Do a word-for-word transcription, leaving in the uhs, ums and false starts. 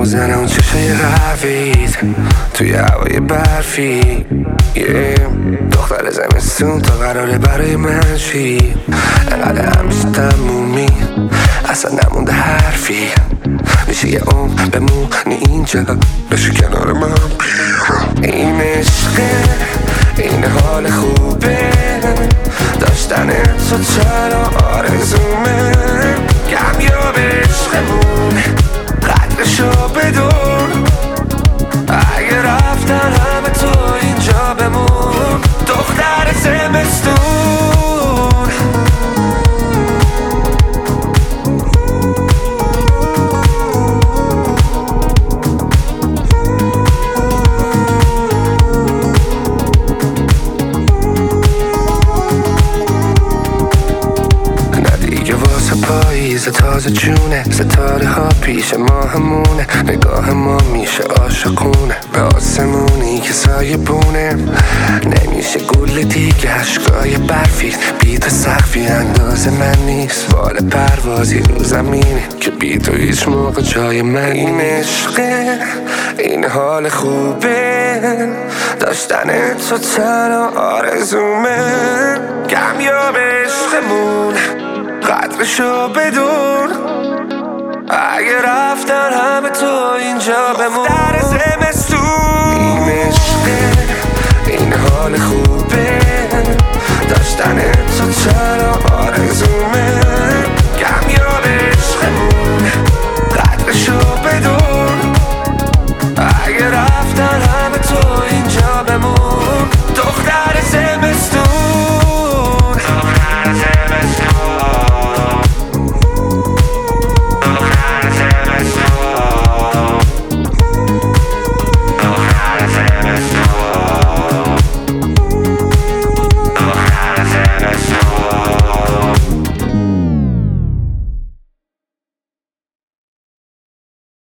میزنه اون چشای قهوه‌ایت توی هوای برفی yeah. دختر زمستون تا قراره برای من چی انقدر همیشه تمومی اصلا نمونده حرفی میشه یه عمر بمونی اینجا بشه کنار من بیا این عشقه این حال خوبه داشتن تو چرا آرزومه کمیاب عشقمون قدرشو بدون اگه رفتن همه تو اینجا بمون دختر زمستون پاییز تازه جونه ستاره ها پیش ما همونه نگاه ما میشه عاشقونه به آسمونی که سایه بونه نمیشه گل دیگه عشقای برفی بیت سقفی اندازه من نیست بال پروازی رو زمینه که بی تو هیچ موقع جای من این عشقه این حال خوبه داشتن تو تنها آرزومه کمیاب عشقمون قدرشو بدون اگه رفتن همه تو اینجا بمون